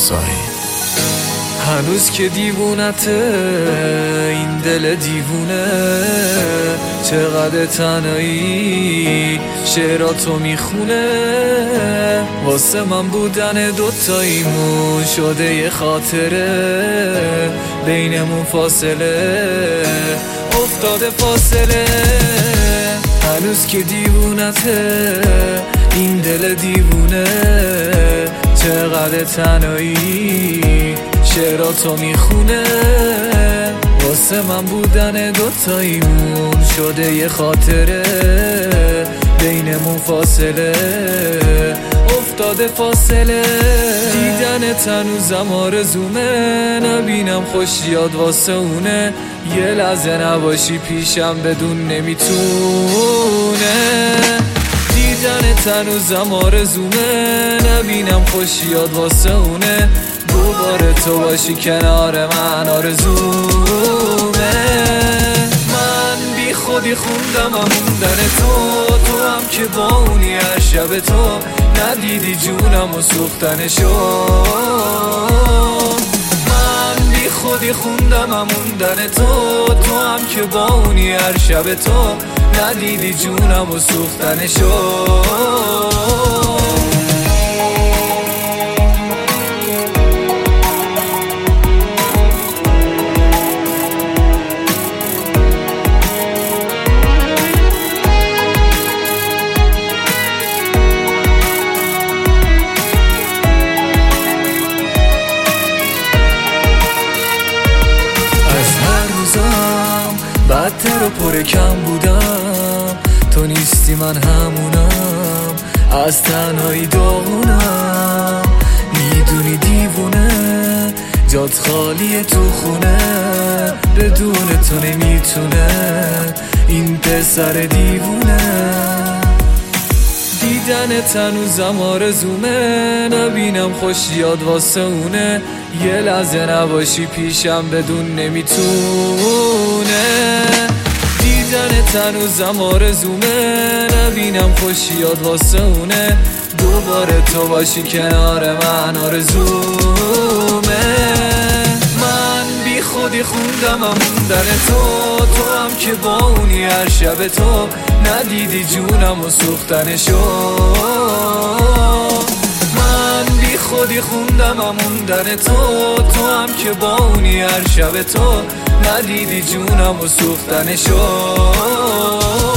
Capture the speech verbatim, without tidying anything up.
ساحل. هنوز که دیوونته این دل دیوونه، چقدر تنهایی شعراتو میخونه. واسه من بودن دوتاییمون شده یه خاطره، بینمون فاصله افتاده فاصله. هنوز که دیوونته این دل دیوونه، چقدر تنهایی شعراتو میخونه. واسه من بودن دوتاییمون شده یه خاطره، بینمون فاصله افتاده فاصله. دیدن هنوزم آرزومه، نبینم خوشیاد واسه اونه. یه لحظه نباشی پیشم بدون نمیتونه. دیدن هنوزم آرزومه، نبینم خوشیاد واسه اونه. دوباره تو باشی کنار من آرزومه. من بی خودی خوندم موندن تو، تو هم که با اونی هر شب تو ندیدی جونم و سوختنشو. من بی خودی خوندم موندن تو، تو هم که با اونی هر شب تو ندیدی جونم و سوختنشو. بدتر و پر کم بودم، تو نیستی من همونم. از تنهایی داغونم، میدونی دیوونه جات خالیه تو خونه. بدون تو نمیتونه این پسر دیوونه. دیدن هنوزم آرزومه، نبینم خوشیاد واسه اونه. یه لحظه نباشی پیشم بدون نمیتونه. دیدن هنوزم آرزومه، نبینم خوشیاد واسه اونه. دوباره تو باشی کنار من آرزومه. من بی خودی خوندم موندن تو، تو هم که با اونی هر شب تو ندیدی جونم و سوختنشو. من بی خودی خوندم موندن تو، تو هم که با اونی هر شب تو ندیدی جونم و سوختنشو.